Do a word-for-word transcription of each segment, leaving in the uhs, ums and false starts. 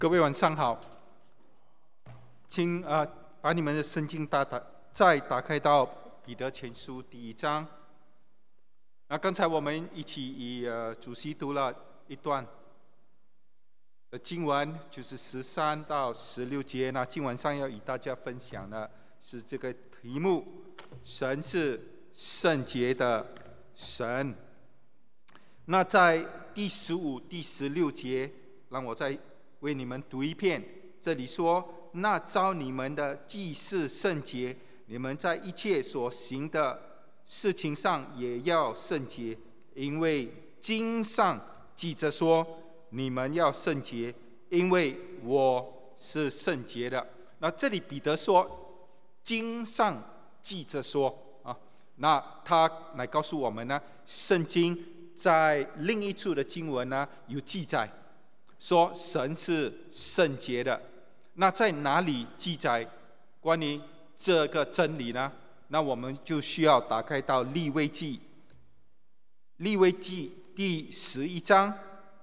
各位晚上好，请啊、呃、把你们的圣经打打再打开到彼得前书第一章。那刚才我们一起以呃主席读了一段的经文，就是十三到十六节。那今晚上要与大家分享的是这个题目：神是圣洁的神。那在第十五、第十六节，让我再为你们读一遍。这里说：那照你们的既是圣洁，你们在一切所行的事情上也要圣洁，因为经上记着说，你们要圣洁，因为我是圣洁的。那这里彼得说，经上记着说啊，那他来告诉我们呢，圣经在另一处的经文呢有记载，说神是圣洁的。那在哪里记载关于这个真理呢？那我们就需要打开到利未记，利未记第十一章。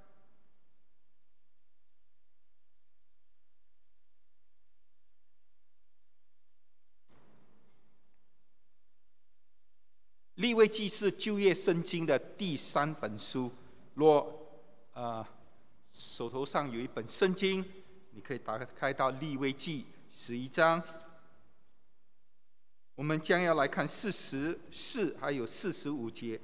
利未记是旧约圣经的第三本书。若呃手头上有一本圣经，你可以打开到利未记十一章。我们将要来看四十四还有四十五节。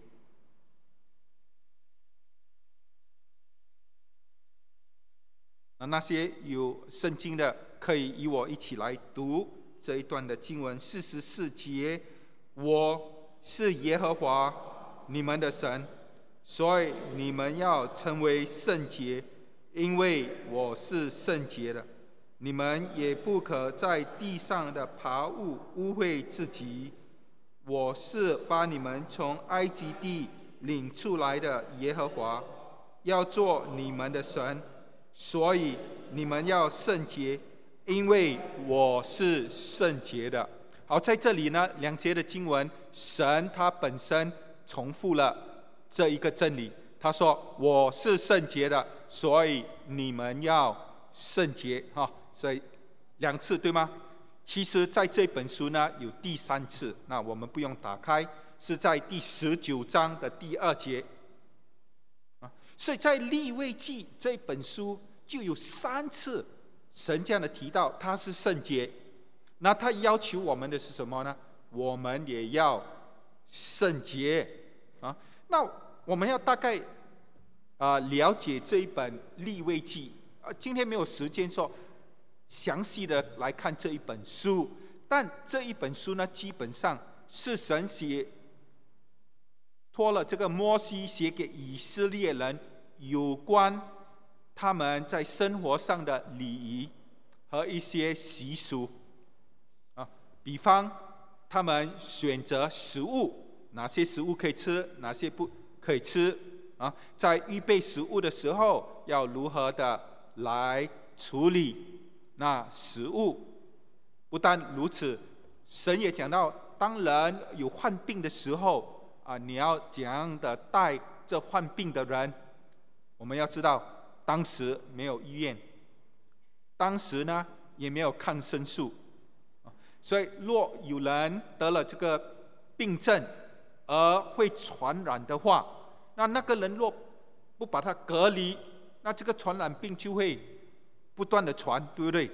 那些有圣经的，可以与我一起来读这一段的经文。四十四节：我是耶和华你们的神，所以你们要成为圣洁，因为我是圣洁的。你们也不可在地上的爬物污秽自己。我是把你们从埃及地领出来的耶和华，要做你们的神，所以你们要圣洁，因为我是圣洁的。好，在这里呢，两节的经文，神他本身重复了这一个真理。他说：我是圣洁的，所以你们要圣洁。哈，所以两次对吗？其实在这本书呢有第三次，那我们不用打开，是在第十九章的第二节。所以在利未记这本书就有三次神这样的提到他是圣洁。那他要求我们的是什么呢？我们也要圣洁啊。那我们要大概啊、呃、了解这一本利未记啊。今天没有时间说详细的来看这一本书，但这一本书呢，基本上是神写托了这个摩西写给以色列人有关他们在生活上的礼仪和一些习俗啊，比方他们选择食物，哪些食物可以吃，哪些不可以吃啊？在预备食物的时候，要如何的来处理那食物？不但如此，神也讲到，当人有患病的时候啊，你要怎样的带这患病的人？我们要知道，当时没有医院，当时呢也没有抗生素，所以若有人得了这个病症而会传染的话，那那个人若不把它隔离，那这个传染病就会不断的传，对不对？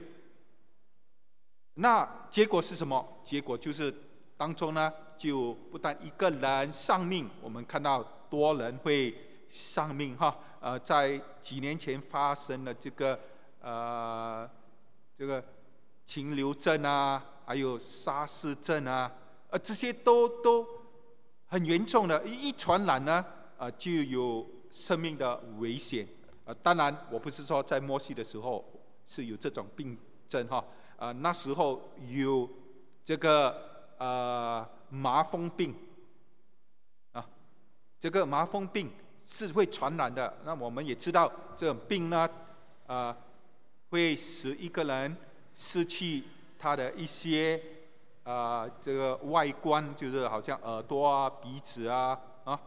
那结果是什么？结果就是当中呢，就不但一个人丧命，我们看到多人会丧命哈。呃，在几年前发生了这个呃这个禽流症啊，还有沙士症啊，呃这些都都很严重的，一一传染呢，呃就有生命的危险。呃，当然我不是说在摩西的时候是有这种病症哈，呃那时候有这个呃麻风病啊，这个麻风病是会传染的。那我们也知道这种病呢，呃会使一个人失去他的一些呃这个外观，就是好像耳朵啊、鼻子啊啊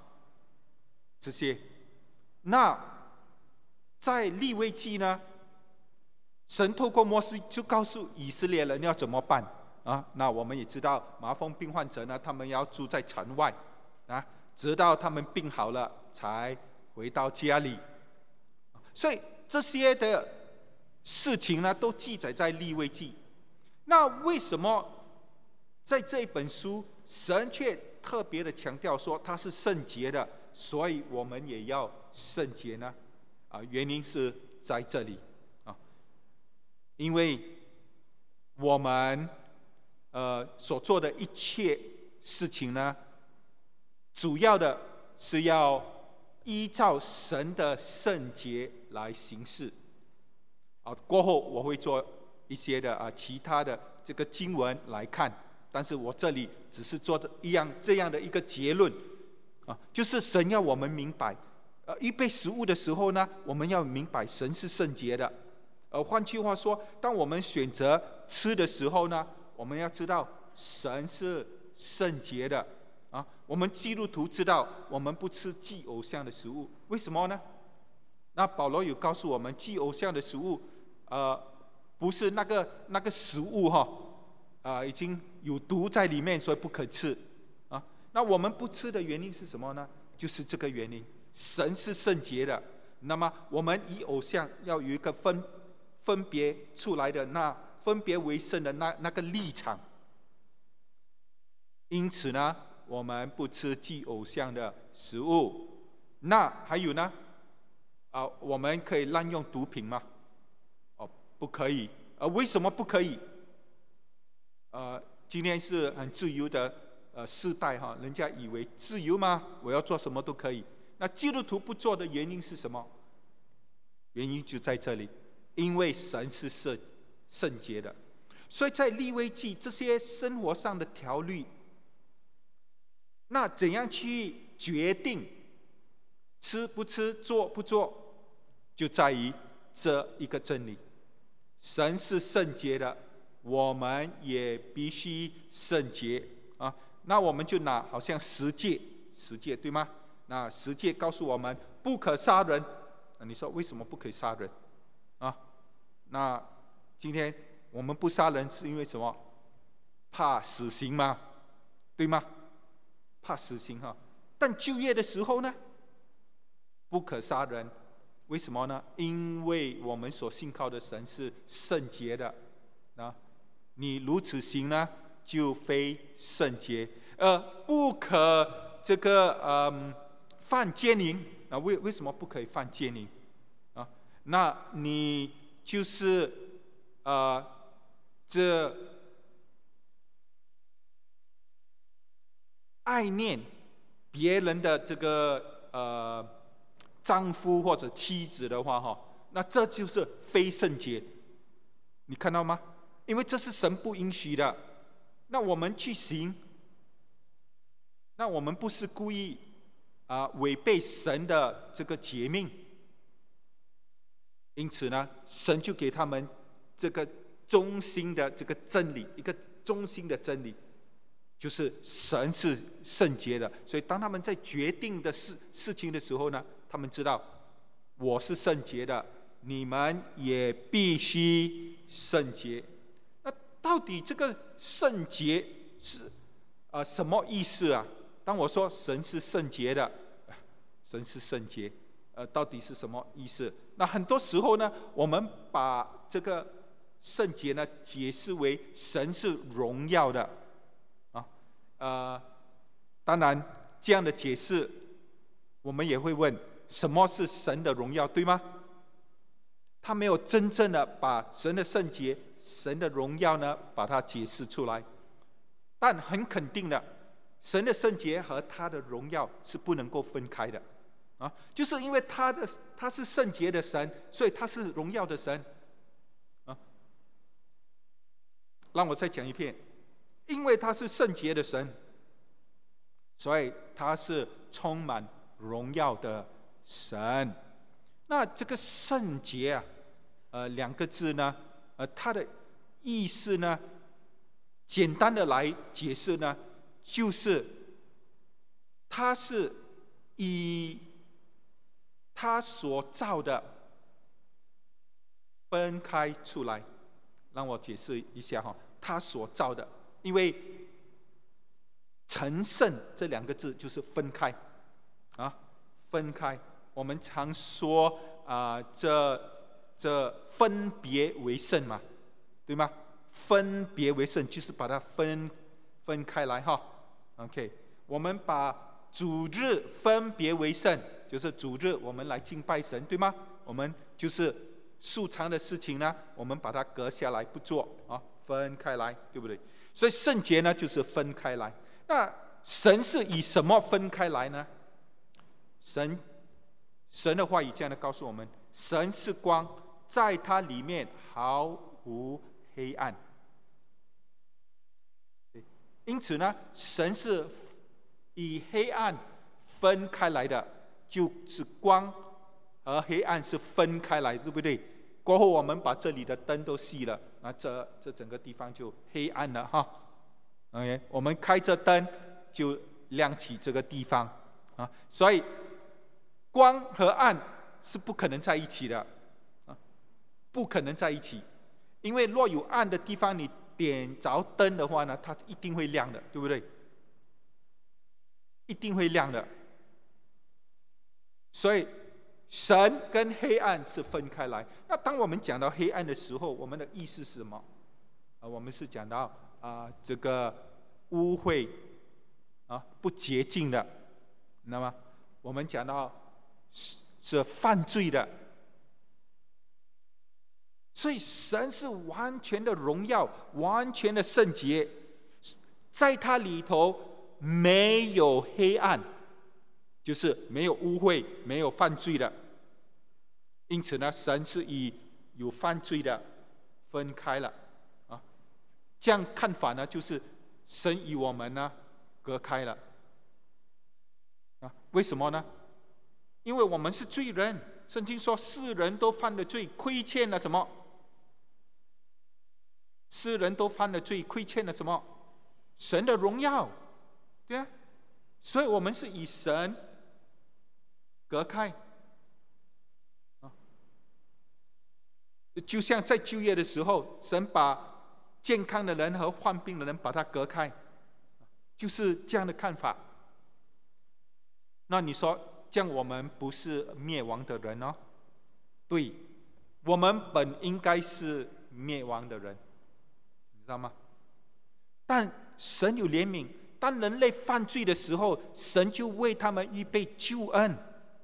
这些。那在利未记呢， 神透过摩西就告诉以色列人要怎么办啊？那我们也知道，麻风病患者呢，他们要住在城外啊，直到他们病好了才回到家里。所以这些的事情呢，都记载在利未记。那为什么在这一本书，神却特别的强调说它是圣洁的，所以我们也要圣洁呢？啊，原因是在这里啊，因为我们呃所做的一切事情呢，主要的是要依照神的圣洁来行事。啊，过后我会做一些的啊其他的这个经文来看，但是我这里只是做一样这样的一个结论啊，就是神要我们明白，呃，预备食物的时候呢，我们要明白神是圣洁的。呃，换句话说，当我们选择吃的时候呢，我们要知道神是圣洁的啊。我们基督徒知道，我们不吃祭偶像的食物，为什么呢？那保罗有告诉我们，祭偶像的食物，呃，不是那个那个食物哈，啊、呃，已经有毒在里面，所以不可吃啊。那我们不吃的原因是什么呢？就是这个原因，神是圣洁的。那么我们以偶像要有一个分分别出来的那分别为圣的那那个立场。因此呢，我们不吃祭偶像的食物。那还有呢？啊，我们可以滥用毒品吗？哦，不可以。呃，为什么不可以？呃，今天是很自由的呃世代哈，人家以为自由吗？我要做什么都可以。那基督徒不做的原因是什么？原因就在这里，因为神是圣圣洁的，所以在利未记这些生活上的条律，那怎样去决定吃不吃、做不做？就在于这一个真理，神是圣洁的，我们也必须圣洁啊。那我们就拿好像十诫，十诫对吗？那十诫告诉我们不可杀人，那你说为什么不可以杀人啊？那今天我们不杀人是因为什么？怕死刑吗？对吗？怕死刑哈。但就业的时候呢，不可杀人。为什么呢？因为我们所信靠的神是圣洁的啊！你如此行呢，就非圣洁。呃，不可这个嗯犯奸淫啊？为为什么不可以犯奸淫啊？那你就是呃这爱念别人的这个呃。丈夫或者妻子的话，哈，那这就是非圣洁，你看到吗？因为这是神不允许的，那我们去行，那我们不是故意啊违背神的这个诫命，因此呢，神就给他们这个中心的这个真理，一个中心的真理，就是神是圣洁的，所以当他们在决定的事事情的时候呢，他们知道我是圣洁的，你们也必须圣洁。那到底这个圣洁是呃什么意思啊？当我说神是圣洁的，神是圣洁，呃，到底是什么意思？那很多时候呢，我们把这个圣洁呢解释为神是荣耀的啊，呃，当然这样的解释，我们也会问。什么是神的荣耀，对吗？他没有真正的把神的圣洁、神的荣耀呢，把它解释出来。但很肯定的，神的圣洁和他的荣耀是不能够分开的啊！就是因为他的他是圣洁的神，所以他是荣耀的神啊。让我再讲一遍，因为他是圣洁的神，所以他是充满荣耀的神。那这个圣洁啊，呃，两个字呢，呃，它的意思呢，简单的来解释呢，就是它是以他所造的分开出来。让我解释一下哈，他所造的，因为成圣这两个字就是分开啊，分开。我们常说啊、呃，这这分别为圣嘛，对吗？分别为圣就是把它分分开来哈。OK， 我们把主日分别为圣，就是主日我们来敬拜神，对吗？我们就是素常的事情呢，我们把它隔下来不做啊，分开来，对不对？所以圣洁呢，就是分开来。那神是以什么分开来呢？神神的话语这样的告诉我们：神是光，在它里面毫无黑暗。因此呢，神是以黑暗分开来的，就是光和黑暗是分开来，对不对？过后我们把这里的灯都熄了，那这这整个地方就黑暗了哈。OK， 我们开着灯就亮起这个地方啊，所以光和暗是不可能在一起的啊，不可能在一起，因为若有暗的地方，你点着灯的话呢，它一定会亮的，对不对？一定会亮的。所以神跟黑暗是分开来。那当我们讲到黑暗的时候，我们的意思是什么？啊，我们是讲到啊、呃、这个污秽啊不洁净的，那么我们讲到是是犯罪的。所以神是完全的荣耀，完全的圣洁，在它里头没有黑暗，就是没有污秽，没有犯罪的。因此呢，神是以有犯罪的分开了啊。这样看法呢，就是神与我们呢隔开了啊。为什么呢？因为我们是罪人，圣经说世人都犯了罪，亏欠了什么？世人都犯了罪，亏欠了什么？神的荣耀，对啊。所以我们是以神隔开。就像在就业的时候，神把健康的人和患病的人把它隔开，就是这样的看法。那你说，这样我们不是灭亡的人哦？对，我们本应该是灭亡的人，你知道吗？但神有怜悯，当人类犯罪的时候，神就为他们预备救恩。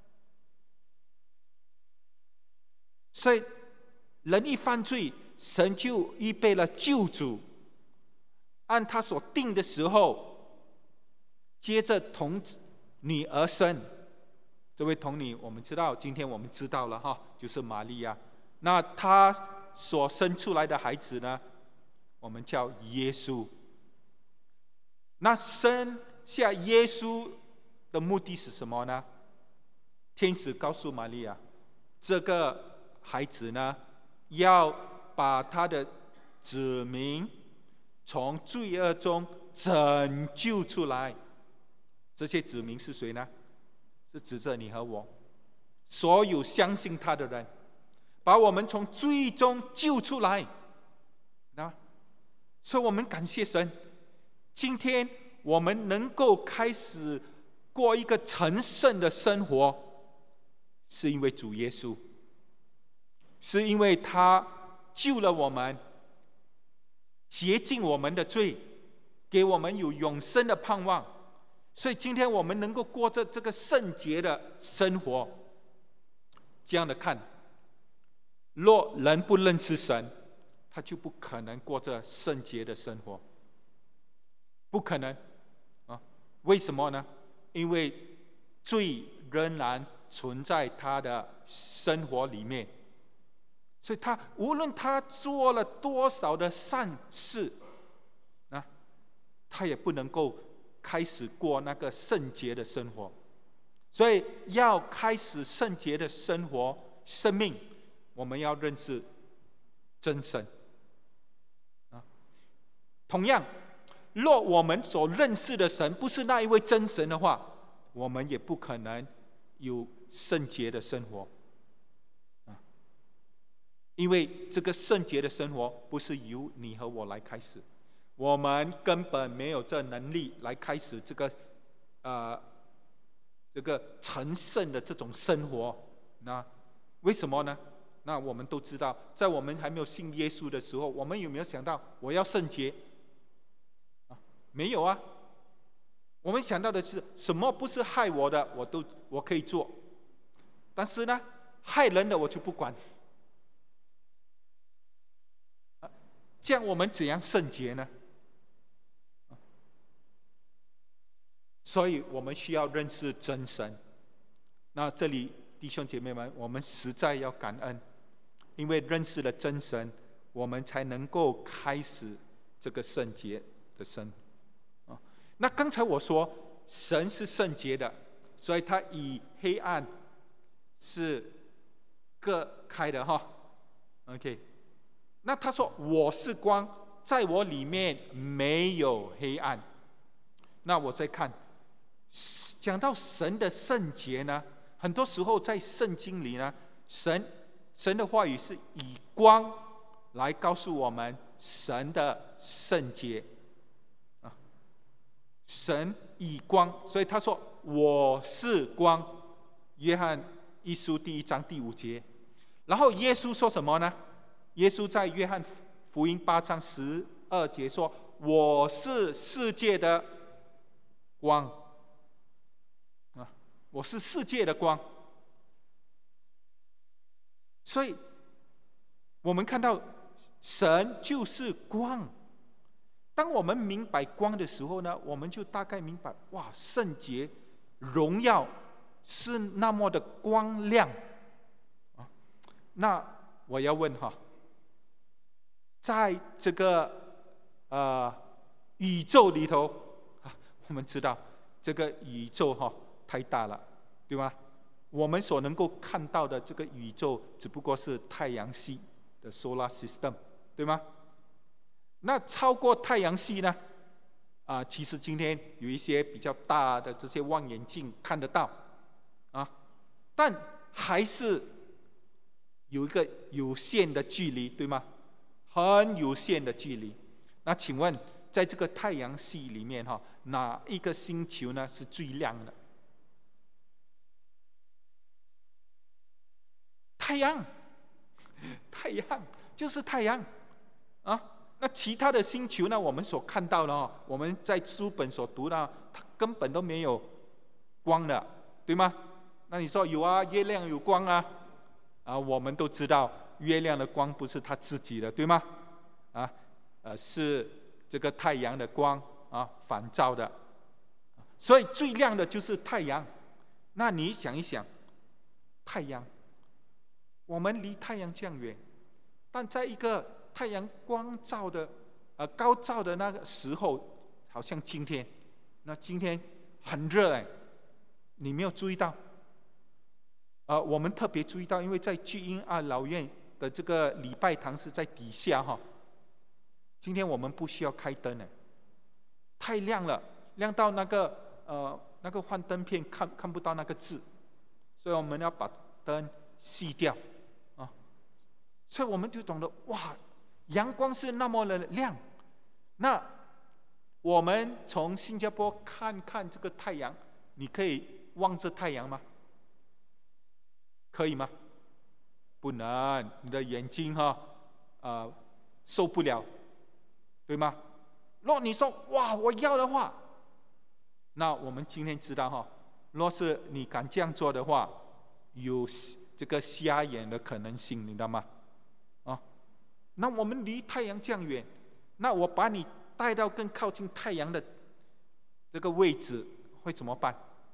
所以人一犯罪，神就预备了救主，按他所定的时候，接着童女而生。这位童女，我们知道，今天我们知道了哈，就是玛利亚。那她所生出来的孩子呢，我们叫耶稣。那生下耶稣的目的是什么呢？天使告诉玛利亚，这个孩子呢，要把他的子民从罪恶中拯救出来。这些子民是谁呢？是指着你和我，所有相信他的人，把我们从罪中救出来。那，所以我们感谢神，今天我们能够开始过一个成圣的生活，是因为主耶稣，是因为他救了我们，洁净我们的罪，给我们有永生的盼望。所以今天我们能够过着这个圣洁的生活。这样的看，若人不认识神，他就不可能过着圣洁的生活，不可能啊！为什么呢？因为罪仍然存在他的生活里面，所以他无论他做了多少的善事啊，他也不能够开始过那个圣洁的生活。所以要开始圣洁的生活生命，我们要认识真神啊。同样，若我们所认识的神不是那一位真神的话，我们也不可能有圣洁的生活啊。 因为这个圣洁的生活不是由你和我来开始，我们根本没有这能力来开始这个呃这个成圣的这种生活。那为什么呢？那我们都知道，在我们还没有信耶稣的时候，我们有没有想到我要圣洁？啊，没有啊。我们想到的是什么不是害我的，我都我可以做，但是呢，害人的我就不管。这样我们怎样圣洁呢？所以我们需要认识真神。那这里弟兄姐妹们，我们实在要感恩，因为认识了真神，我们才能够开始这个圣洁的生活。那刚才我说神是圣洁的，所以他以黑暗是隔开的哈。OK， 那他说我是光，在我里面没有黑暗。那我再看，讲到神的圣洁呢，很多时候在圣经里呢，神神的话语是以光来告诉我们神的圣洁啊。神以光，所以他说我是光，约翰一书第一章第五节。然后耶稣说什么呢？耶稣在约翰福音八章十二节说：“我是世界的光啊，我是世界的光。”所以，我们看到神就是光。当我们明白光的时候呢，我们就大概明白，哇，圣洁、荣耀是那么的光亮啊。那我要问哈，在这个呃宇宙里头啊，我们知道这个宇宙哈太大了，对吗？我们所能够看到的这个宇宙，只不过是太阳系的 solar system， 对吗？那超过太阳系呢？啊，其实今天有一些比较大的这些望远镜看得到，啊，但还是有一个有限的距离，对吗？很有限的距离。那请问，在这个太阳系里面哈，哪一个星球呢是最亮的？太阳，太阳就是太阳啊。那其他的星球呢？我们所看到的哦，我们在书本所读到，它根本都没有光的，对吗？那你说有啊，月亮有光啊，啊，我们都知道月亮的光不是它自己的，对吗？啊，呃，是这个太阳的光啊反照的，所以最亮的就是太阳。那你想一想，太阳，我们离太阳这样远，但在一个太阳光照的呃高照的那个时候，好像今天，那今天很热哎，你没有注意到？呃，我们特别注意到，因为在巨婴二老院的这个礼拜堂是在底下哈。今天我们不需要开灯哎，太亮了，亮到那个呃那个幻灯片看看不到那个字，所以我们要把灯熄掉啊。所以我们就懂得哇。阳光是那么的亮，那我们从新加坡看看这个太阳，你可以望着太阳吗？可以吗？不能，你的眼睛哈，呃，受不了，对吗？若你说哇，我要的话，那我们今天知道哈，若是你敢这样做的话，有这个瞎眼的可能性，你知道吗？那我们离太阳这样远，那我把你带到更靠近太阳的这个位置，会怎么办？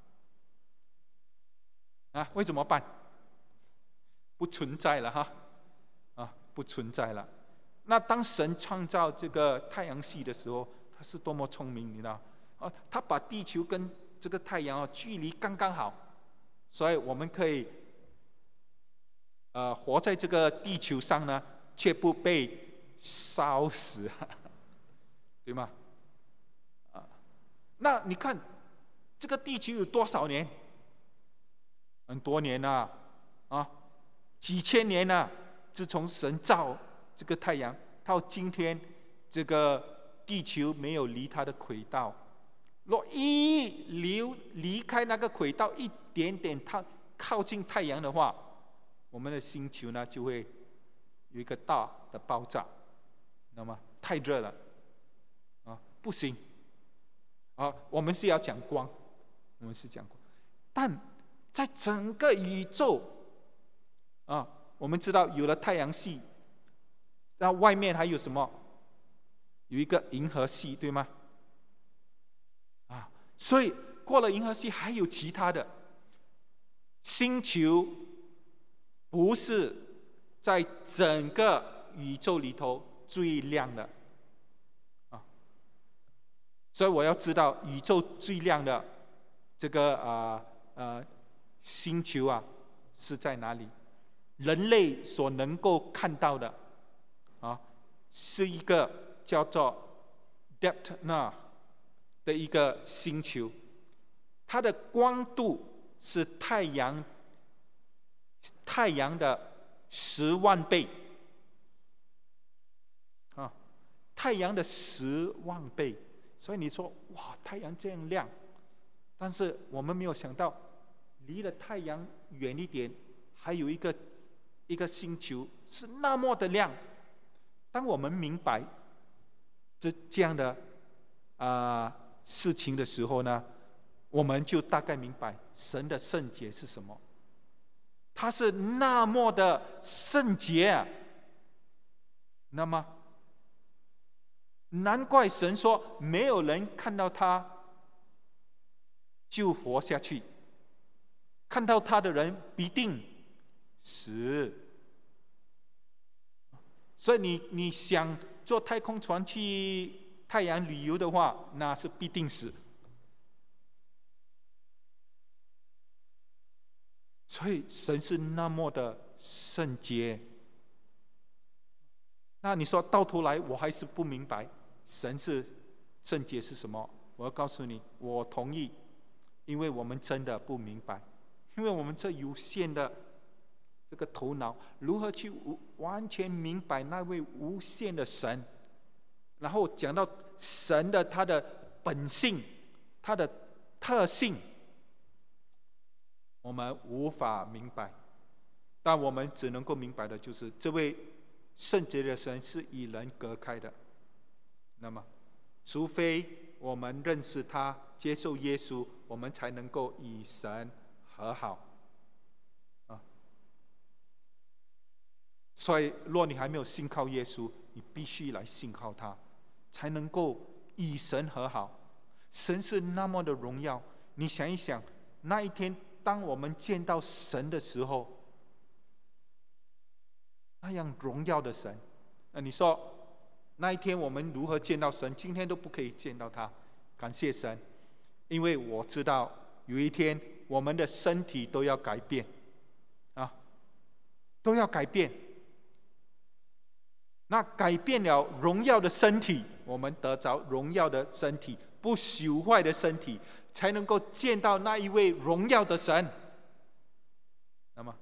啊，会怎么办？不存在了哈，啊，不存在了。那当神创造这个太阳系的时候，他是多么聪明，你知道？啊，他把地球跟这个太阳啊距离刚刚好，所以我们可以呃活在这个地球上呢。却不被烧死，对吗？啊，那你看这个地球有多少年？很多年了，啊，几千年了， 自从神造这个太阳到今天，这个地球没有离它的轨道。若一离离开那个轨道一点点靠靠近太阳的话，我们的星球呢就会有一个大的爆炸。那么太热了啊，不行啊！我们是要讲光，我们是讲光，但在整个宇宙啊，我们知道有了太阳系，那外面还有什么？有一个银河系，对吗？啊，所以过了银河系还有其他的星球，不是在整个宇宙里头最亮的啊。所以我要知道宇宙最亮的这个啊呃星球啊是在哪里？人类所能够看到的啊，是一个叫做 Deptna 的一个星球，它的光度是太阳太阳的十万倍啊，太阳的十万倍。所以你说哇，太阳这样亮，但是我们没有想到，离了太阳远一点，还有一个一个星球是那么的亮。当我们明白这这样的啊、呃、事情的时候呢，我们就大概明白神的圣洁是什么。他是那么的圣洁啊，那么难怪神说没有人看到他就活下去，看到他的人必定死。所以你你想坐太空船去太阳旅游的话，那是必定死。所以神是那么的圣洁。那你说到头来我还是不明白神是圣洁是什么？我要告诉你，我同意，因为我们真的不明白，因为我们这有限的这个头脑，如何去完全明白那位无限的神？然后讲到神的他的本性，他的特性，我们无法明白。但我们只能够明白的就是，这位圣洁的神是与人隔开的。那么，除非我们认识他，接受耶稣，我们才能够与神和好。啊，所以，若你还没有信靠耶稣，你必须来信靠他，才能够与神和好。神是那么的荣耀，你想一想，那一天当我们见到神的时候，那样荣耀的神，那你说那一天我们如何见到神？今天都不可以见到他，感谢神，因为我知道有一天我们的身体都要改变啊，都要改变。那改变了荣耀的身体，我们得着荣耀的身体，不朽坏的身体，才能够见到那一位荣耀的神。那么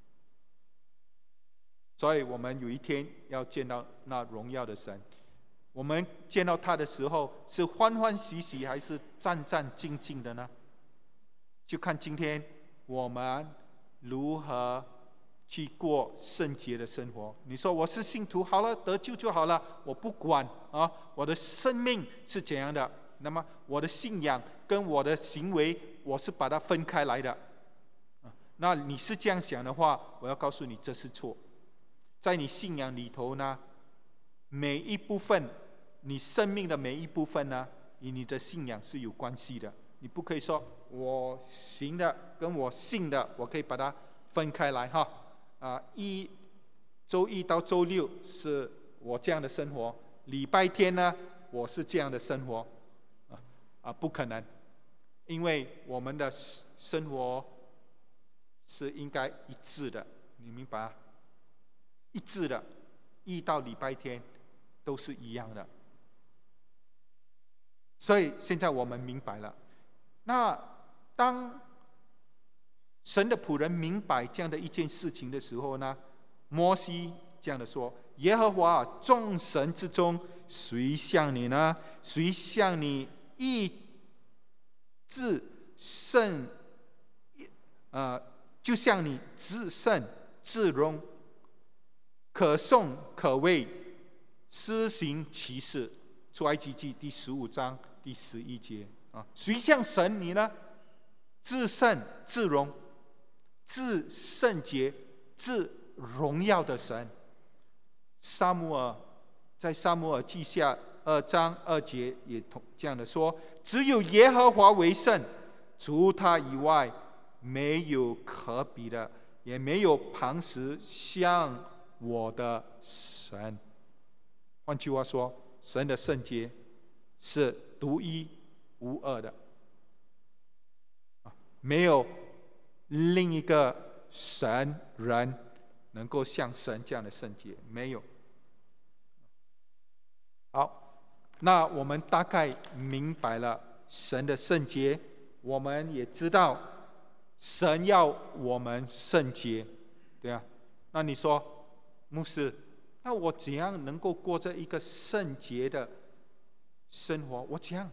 所以我们有一天要见到那荣耀的神。我们见到他的时候是欢欢喜喜还是战战兢兢的呢？就看今天我们如何去过圣洁的生活。你说我是信徒，好了，得救就好了，我不管啊，我的生命是怎样的，那么我的信仰跟我的行为，我是把它分开来的。那你是这样想的话，我要告诉你，这是错。在你信仰里头呢，每一部分，你生命的每一部分呢，与你的信仰是有关系的。你不可以说我行的跟我信的，我可以把它分开来哈。啊，一周一到周六是我这样的生活，礼拜天呢，我是这样的生活，啊啊，不可能，因为我们的生活是应该一致的，你明白啊？一致的，一到礼拜天都是一样的。所以现在我们明白了。那当神的仆人明白这样的一件事情的时候呢， 摩西这样的说：耶和华众神之中，谁像你呢？谁像你一至圣，呃，就像你至圣至荣，可颂可畏，施行奇事。出埃及记第十五章第十一节啊，谁像神你呢？至圣至荣，至圣洁，至荣耀的神。撒母耳在撒母耳记下二章二节也同这样的说：只有耶和华为圣，除他以外没有可比的，也没有磐石像我的神。换句话说，神的圣洁是独一无二的，没有另一个神人能够像神这样的圣洁，没有。好，那我们大概明白了神的圣洁，我们也知道神要我们圣洁，对啊。那你说，牧师，那我怎样能够过着一个圣洁的生活？我怎样？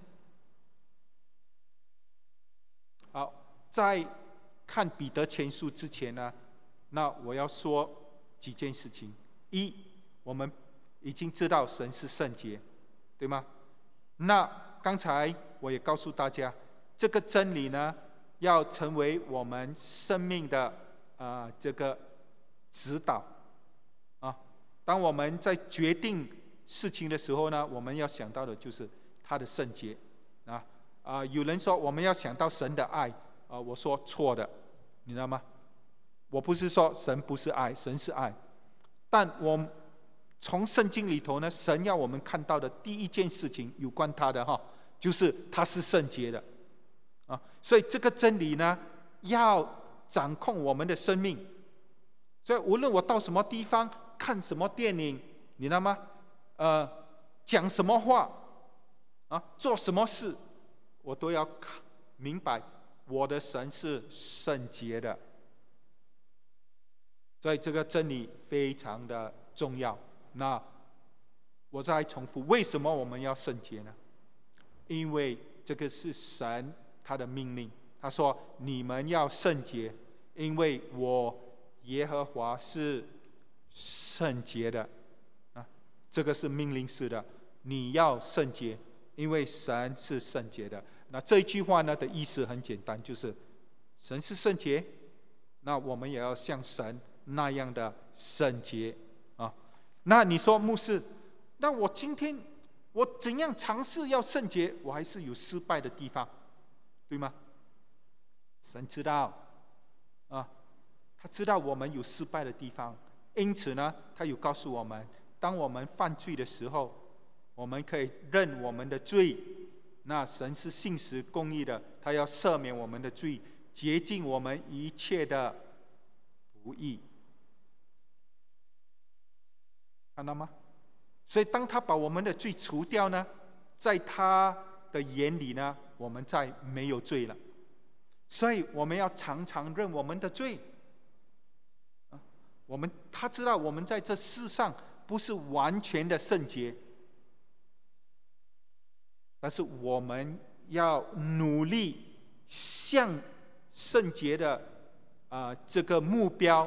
好，在看彼得前书之前呢，那我要说几件事情。一，我们已经知道神是圣洁，对吗？那刚才我也告诉大家，这个真理呢，要成为我们生命的啊、呃、这个指导啊。当我们在决定事情的时候呢，我们要想到的就是他的圣洁啊啊、呃！有人说我们要想到神的爱啊、呃，我说错的，你知道吗？我不是说神不是爱，神是爱，但我从圣经里头呢，神要我们看到的第一件事情有关他的哈，就是他是圣洁的啊。所以这个真理呢，要掌控我们的生命。所以无论我到什么地方看什么电影，你知道吗？呃，讲什么话啊，做什么事，我都要明白我的神是圣洁的。所以这个真理非常的重要。那我再重复，为什么我们要圣洁呢？因为这个是神他的命令，他说你们要圣洁，因为我耶和华是圣洁的啊，这个是命令式的，你要圣洁，因为神是圣洁的。那这一句话呢的意思很简单，就是神是圣洁，那我们也要像神那样的圣洁啊。那你说牧师，那我今天我怎样尝试要圣洁，我还是有失败的地方，对吗？神知道啊，他知道我们有失败的地方，因此呢，他有告诉我们，当我们犯罪的时候，我们可以认我们的罪，那神是信实公义的，他要赦免我们的罪，洁净我们一切的不义。看到吗？所以当他把我们的罪除掉呢，在他的眼里呢，我们再没有罪了。所以我们要常常认我们的罪。我们他知道我们在这世上不是完全的圣洁，但是我们要努力向圣洁的啊、呃、这个目标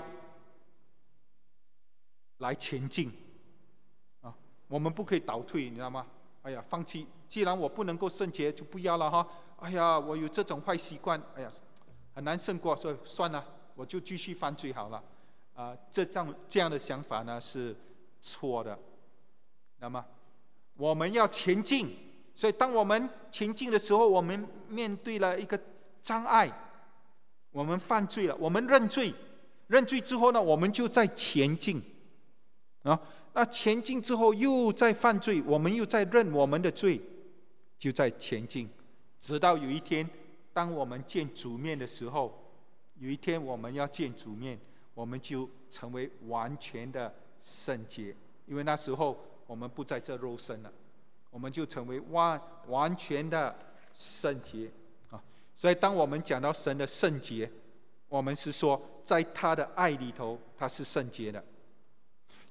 来前进啊！我们不可以倒退，你知道吗？哎呀，放弃！既然我不能够圣洁，就不要了哈！哎呀，我有这种坏习惯，哎呀，很难胜过，所以算了，我就继续犯罪好了。啊、呃，这样这样的想法呢是错的。那么我们要前进，所以当我们前进的时候，我们面对了一个障碍，我们犯罪了，我们认罪，认罪之后呢，我们就在前进啊。那前进之后又在犯罪，我们又在认我们的罪，就在前进，直到有一天，当我们见主面的时候，有一天我们要见主面，我们就成为完全的圣洁，因为那时候我们不在这肉身了，我们就成为完完全的圣洁啊。所以当我们讲到神的圣洁，我们是说在他的爱里头他是圣洁的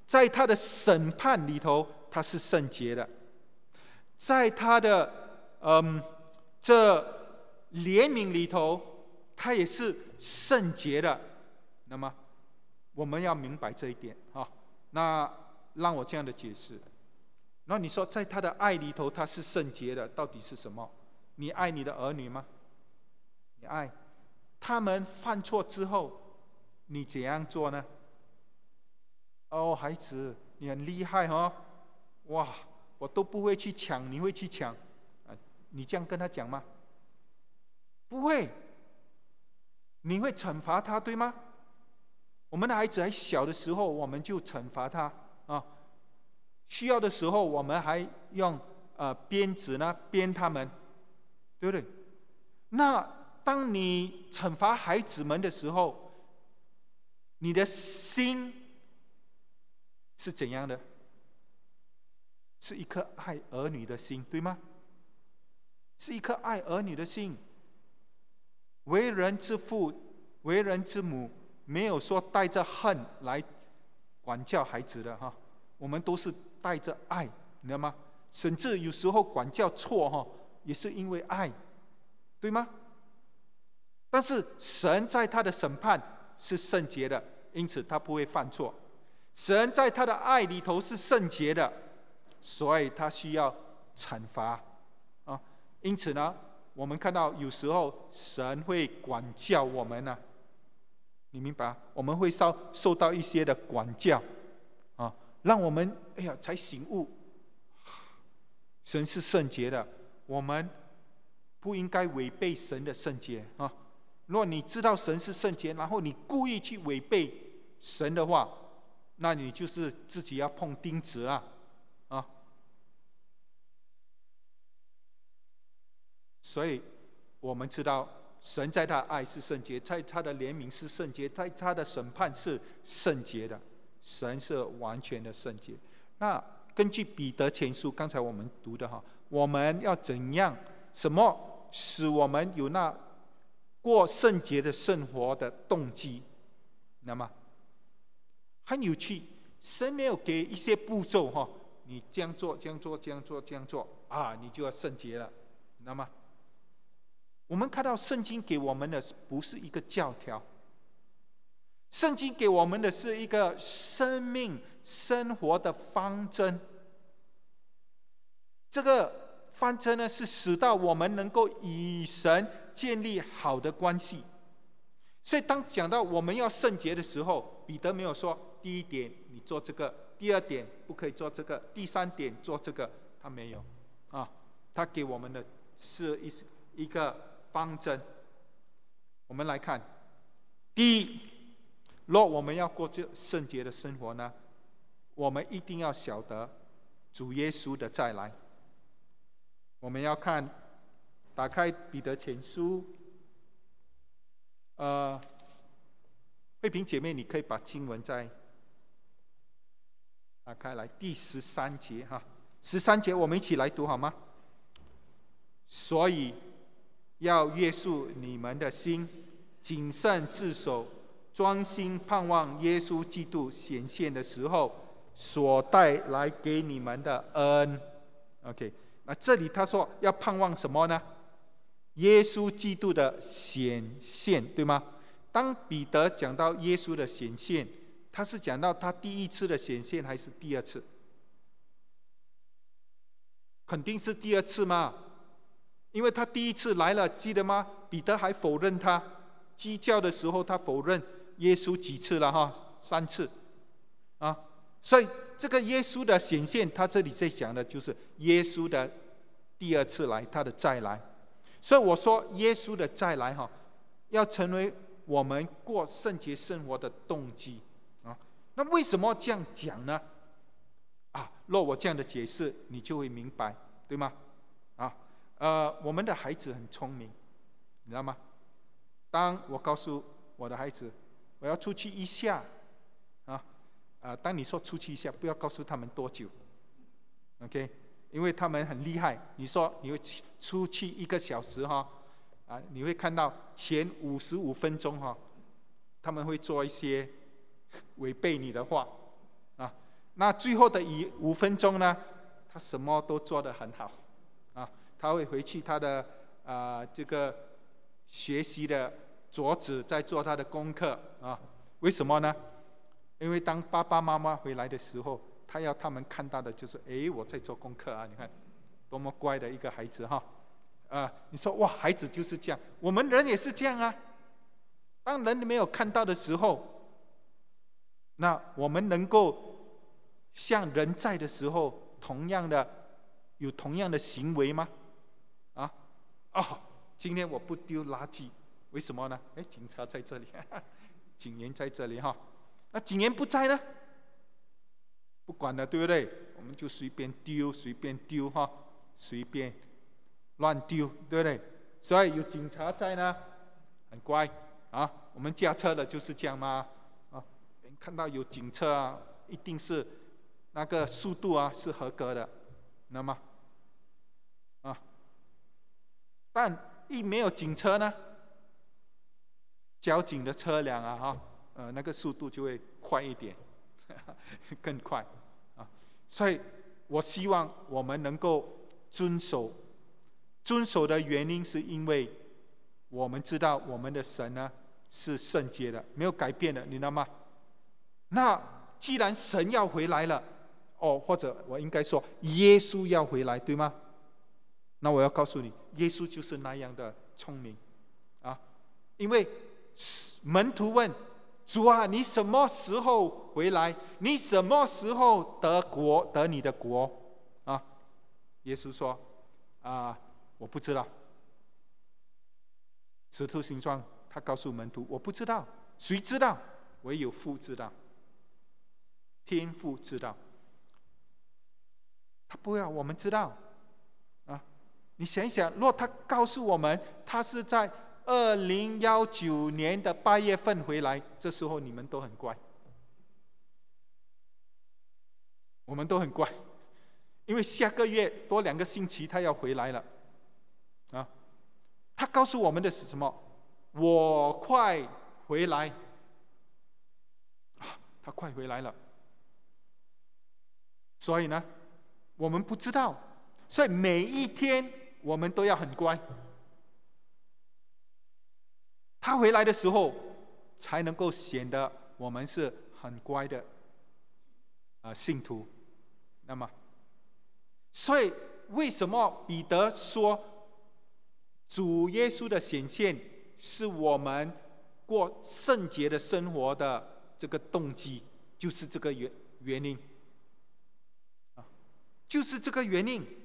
在他的审判里头，他是圣洁的；在他的嗯这怜悯里头，他也是圣洁的。那么我们要明白这一点啊。那让我这样的解释。那你说，在他的爱里头，他是圣洁的，到底是什么？你爱你的儿女吗？你爱他们犯错之后，你怎样做呢？哦，孩子，你很厉害哦，哇，我都不会去抢，你会去抢啊？你这样跟他讲吗？不会。你会惩罚他，对吗？我们的孩子还小的时候，我们就惩罚他啊。需要的时候，我们还用呃鞭子呢鞭他们，对不对？那当你惩罚孩子们的时候，你的心是怎样的？是一颗爱儿女的心，对吗？是一颗爱儿女的心。为人之父，为人之母，没有说带着恨来管教孩子的哈。我们都是带着爱，你知道吗？甚至有时候管教错哈，也是因为爱，对吗？但是神在他的审判是圣洁的，因此他不会犯错。神在他的爱里头是圣洁的，所以他需要惩罚啊。因此呢，我们看到有时候神会管教我们呢、啊，你明白？我们会受受到一些的管教啊。让我们哎呀才醒悟，神是圣洁的，我们不应该违背神的圣洁啊！如果你知道神是圣洁，然后你故意去违背神的话，那你就是自己要碰钉子啊！啊！所以我们知道，神在他的爱是圣洁，在他的怜悯是圣洁，在他的审判是圣洁的。神是完全的圣洁。那根据彼得前书刚才我们读的哈，我们要怎样？什么使我们有那过圣洁的生活的动机？那么很有趣，神没有给一些步骤哈，你这样做、这样做、这样做、这样做啊，你就要圣洁了。那么我们看到圣经给我们的不是一个教条。圣经给我们的是一个生命生活的方针，这个方针呢，是使到我们能够与神建立好的关系。所以当讲到我们要圣洁的时候，彼得没有说第一点你做这个，第二点不可以做这个，第三点做这个，他没有啊，他给我们的是一一个方针。我们来看，第一，若我们要过这圣洁的生活呢，我们一定要晓得主耶稣的再来。我们要看，打开彼得前书，呃，慧萍姐妹，你可以把经文再打开来，第十三节哈，十三节我们一起来读好吗？所以要约束你们的心，谨慎自守，专心盼望耶稣基督显现的时候所带来给你们的恩。 OK， 那这里他说要盼望什么呢？耶稣基督的显现，对吗？当彼得讲到耶稣的显现，他是讲到他第一次的显现还是第二次？肯定是第二次嘛，因为他第一次来了，记得吗？彼得还否认他，鸡叫的时候他否认耶稣几次了哈？三次啊！所以这个耶稣的显现，他这里在讲的就是耶稣的第二次来，他的再来。所以我说耶稣的再来哈，要成为我们过圣洁生活的动机啊。那为什么这样讲呢？啊，若我这样的解释，你就会明白，对吗？啊，呃，我们的孩子很聪明，你知道吗？当我告诉我的孩子，我要出去一下，啊，啊，当你说出去一下，不要告诉他们多久 ，OK？ 因为他们很厉害。你说你会出去一个小时哈，啊，你会看到前五十五分钟哈，他们会做一些违背你的话，啊， 那最后的一五分钟呢，他什么都做得很好啊，他会回去他的啊、呃、这个学习的桌子，在做他的功课啊。为什么呢？因为当爸爸妈妈回来的时候，他要他们看到的就是，哎，我在做功课啊，你看多么乖的一个孩子哈。啊，你说哇，孩子就是这样，我们人也是这样啊。当人没有看到的时候，那我们能够像人在的时候，同样的有同样的行为吗？啊，哦，今天我不丢垃圾，为什么呢？哎，警察在这里，警员在这里哈。那警员不在呢？不管了，对不对？我们就随便丢，随便丢哈，随便乱丢，对不对？所以有警察在呢，很乖啊。我们驾车的就是这样嘛，啊，看到有警车啊，一定是那个速度啊是合格的，那么啊，但一没有警车呢，交警的车辆啊，哈，呃，那个速度就会快一点，更快啊。所以我希望我们能够遵守。遵守的原因是因为我们知道我们的神呢是圣洁的，没有改变的，你知道吗？那既然神要回来了，哦，或者我应该说耶稣要回来，对吗？那我要告诉你，耶稣就是那样的聪明啊！因为门徒问主啊，你什么时候回来？你什么时候得国得你的国啊？耶稣说啊，我不知道。使徒行传他告诉门徒，我不知道，谁知道？唯有父知道，天父知道。他不要我们知道啊！你想一想，若他告诉我们他是在二零一九年的八月份回来，这时候你们都很乖，我们都很乖，因为下个月多两个星期他要回来了啊！他告诉我们的是什么？我快回来啊！他快回来了，所以呢，我们不知道，所以每一天我们都要很乖。他回来的时候，才能够显得我们是很乖的呃信徒。那么，所以为什么彼得说主耶稣的显现是我们过圣洁的生活的这个动机，就是这个原原因啊，就是这个原因。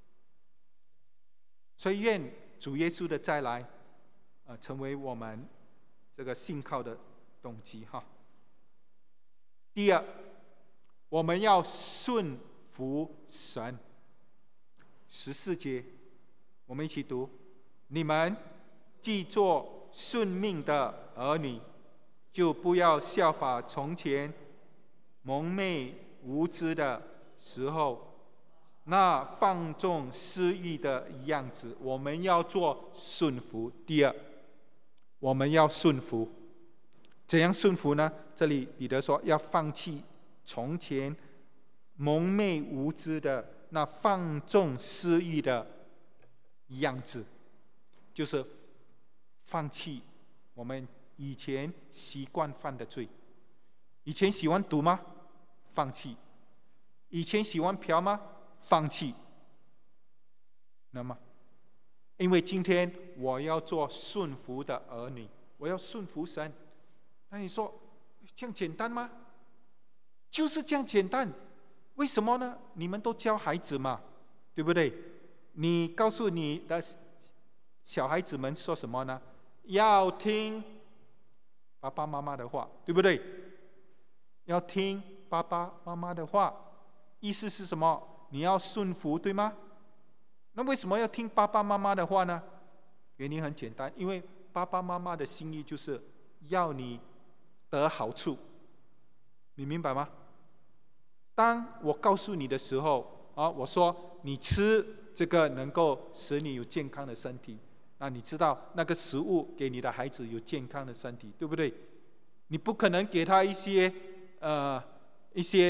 所以愿主耶稣的再来，呃，成为我们这个信靠的动机哈。第二，我们要顺服神。十四节，我们一起读：你们既做顺命的儿女，就不要效法从前蒙昧无知的时候那放纵私欲的样子。我们要做顺服。第二，我们要顺服。怎样顺服呢？这里彼得说要放弃从前蒙昧无知的那放纵私欲的样子，就是放弃我们以前习惯犯的罪。以前喜欢赌吗？放弃。以前喜欢嫖吗？放弃。那么因为今天我要做顺服的儿女，我要顺服神。那你说这样简单吗？就是这样简单。为什么呢？你们都教孩子嘛，对不对？你告诉你的小孩子们说什么呢？要听爸爸妈妈的话，对不对？要听爸爸妈妈的话，意思是什么？你要顺服，对吗？那为什么要听爸爸妈妈的话呢？原因很简单，因为爸爸妈妈的心意就是要你得好处，你明白吗？当我告诉你的时候啊，我说你吃这个能够使你有健康的身体，那你知道那个食物给你的孩子有健康的身体，对不对？你不可能给他一些呃一些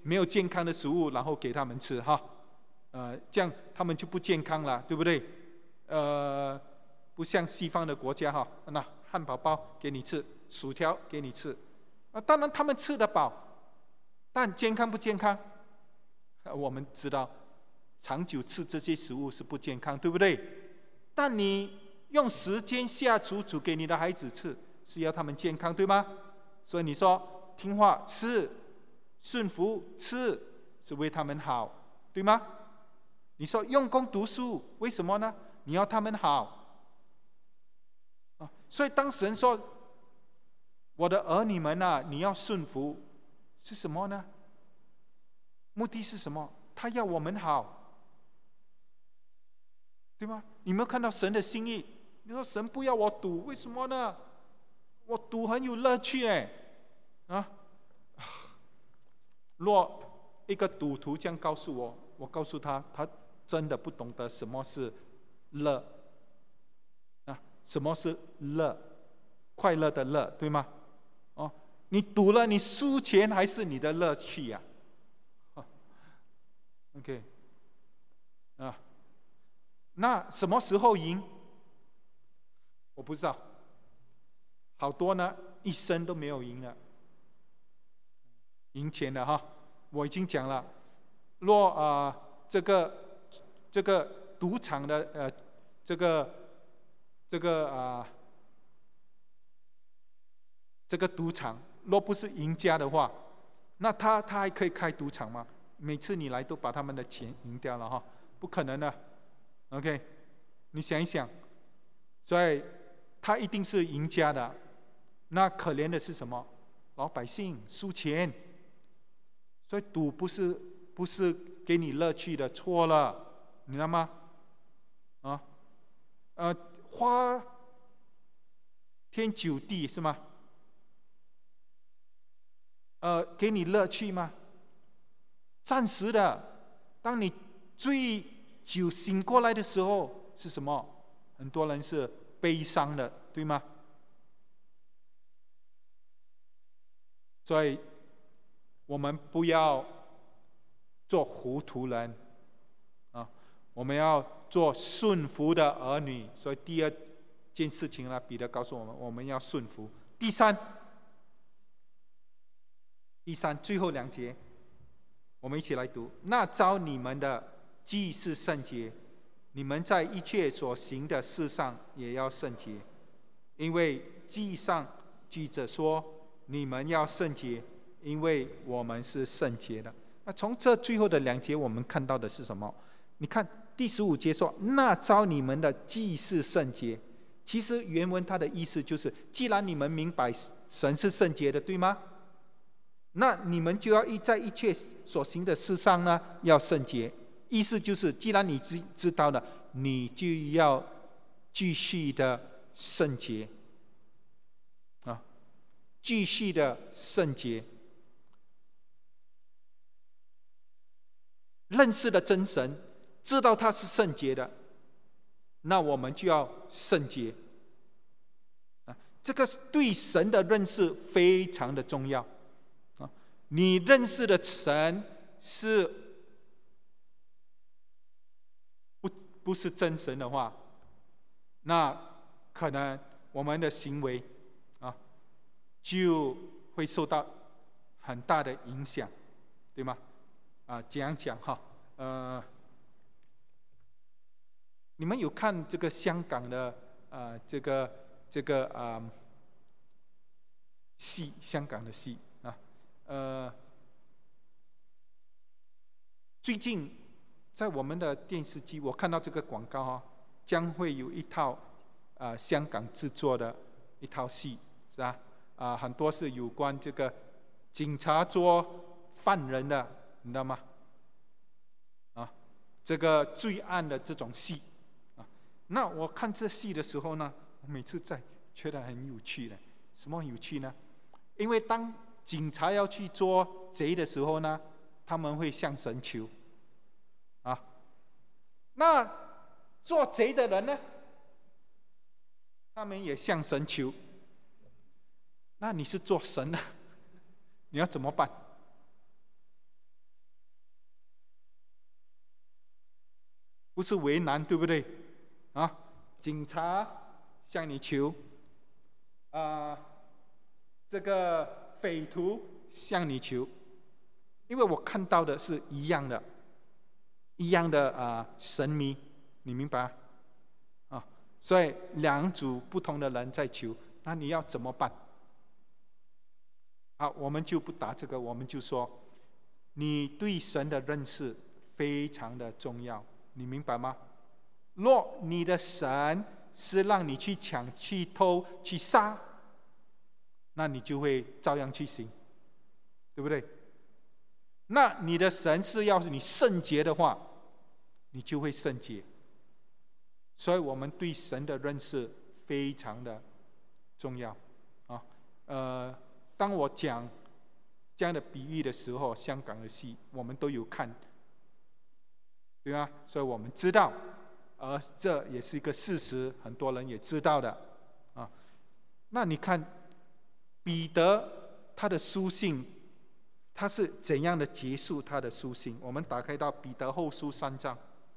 没有健康的食物，然后给他们吃哈，呃，这样他们就不健康了，对不对？呃，不像西方的国家哈，那汉堡包给你吃，薯条给你吃，啊，当然他们吃得饱，但健康不健康？我们知道，长久吃这些食物是不健康，对不对？但你用时间下厨煮给你的孩子吃，是要他们健康，对吗？所以你说听话吃，顺服吃，是为他们好，对吗？你说用功读书，为什么呢？你要他们好。所以当神说我的儿女们啊，你要顺服，是什么呢？目的是什么？他要我们好，对吗？你有没有看到神的心意？你说神不要我赌，为什么呢？我赌很有乐趣哎，啊！若一个赌徒这样告诉我，我告诉他，他真的不懂得什么是乐啊，什么是乐，快乐的乐，对吗？哦，你赌了，你输钱还是你的乐趣呀、啊、？OK， 啊，那什么时候赢？我不知道。好多呢，一生都没有赢了，赢钱了哈。我已经讲了，若啊、呃、这个这个赌场的呃这个这个啊、呃、这个赌场若不是赢家的话，那他他还可以开赌场吗？每次你来都把他们的钱赢掉了哈，不可能的。OK， 你想一想，所以他一定是赢家的。那可怜的是什么？老百姓输钱，所以赌不是不是给你乐趣的，错了，你知道吗？啊，呃，花天酒地是吗？呃，给你乐趣吗？暂时的。当你醉酒醒过来的时候是什么？很多人是悲伤的，对吗？所以我们不要做糊涂人啊，我们要做顺服的儿女。所以第二件事情呢，彼得告诉我们，我们要顺服。第三，第三最后两节，我们一起来读。那召你们的既是圣洁，你们在一切所行的事上也要圣洁，因为记上记着说，你们要圣洁，因为我们是圣洁的。那从这最后的两节，我们看到的是什么？你看第十五节说，那召你们的既是圣洁。其实原文它的意思就是，既然你们明白神是圣洁的，对吗？那你们就要在一切所行的事上呢，要圣洁。意思就是，既然你知知道了，你就要继续的圣洁。继续的圣洁，认识了真神，知道他是圣洁的，那我们就要圣洁。这个对神的认识非常的重要。你认识的神是不不是真神的话，那可能我们的行为就会受到很大的影响，对吗？啊，这样讲哈，呃，你们有看这个香港的呃这个这个啊、呃、戏，香港的戏啊，呃，最近在我们的电视机，我看到这个广告哈，将会有一套啊、呃、香港制作的一套戏，是吧？啊，很多是有关这个警察捉犯人的，你知道吗？啊，这个罪案的这种戏啊。那我看这戏的时候呢，我每次在觉得很有趣的。什么有趣呢？因为当警察要去捉贼的时候呢，他们会向神求啊。那做贼的人呢，他们也向神求。那你是做神的，你要怎么办？ 不是为难，对不对？啊，警察向你求，啊、呃，这个匪徒向你求，因为我看到的是一样的，一样的啊、呃、神明，你明白啊？所以两组不同的人在求，那你要怎么办？好，我们就不答这个，我们就说，你对神的认识非常的重要，你明白吗？若你的神是让你去抢、去偷、去杀，那你就会照样去行，对不对？那你的神是要是你圣洁的话，你就会圣洁。所以我们对神的认识非常的重要啊。呃，当我讲这样的比喻的时候，香港的戏我们都有看，对吗？所以我们知道，而这也是一个事实，很多人也知道的啊。那你看彼得他的书信，他是怎样的结束他的书信？我们打开到彼得后书三章。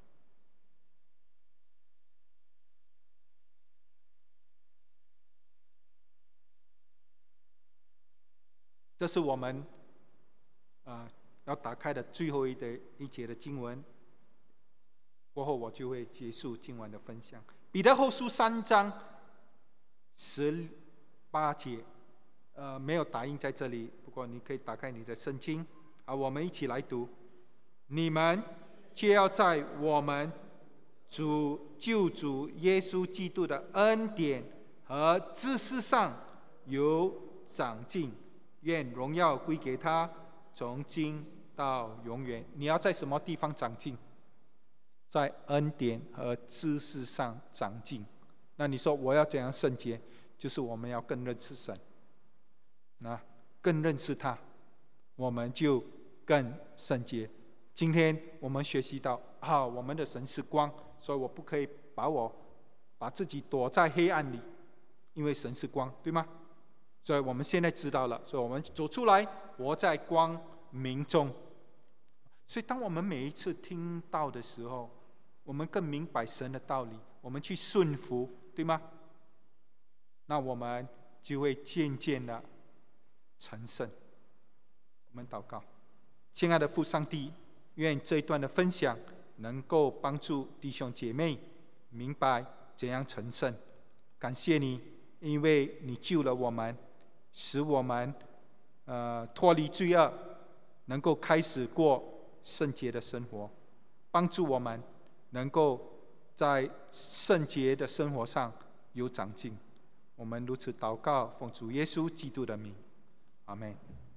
这是我们啊、呃、要打开的最后一的一节的经文，过后我就会结束今晚的分享。彼得后书三章十八节，呃，没有打印在这里，不过你可以打开你的圣经啊，我们一起来读。你们却要在我们主救主耶稣基督的恩典和知识上有长进。愿荣耀归给他，从今到永远。你要在什么地方长进？在恩典和知识上长进。那你说我要怎样圣洁？就是我们要更认识神，啊，更认识他，我们就更圣洁。今天我们学习到啊，我们的神是光，所以我不可以把我把自己躲在黑暗里，因为神是光，对吗？所以我们现在知道了，所以我们走出来，活在光明中。所以当我们每一次听到的时候，我们更明白神的道理，我们去顺服，对吗？那我们就会渐渐的成圣。我们祷告，亲爱的父上帝，愿这一段的分享能够帮助弟兄姐妹明白怎样成圣。感谢你，因为你救了我们，使我们呃脱离罪恶，能够开始过圣洁的生活，帮助我们能够在圣洁的生活上有长进。我们如此祷告，奉主耶稣基督的名，阿们。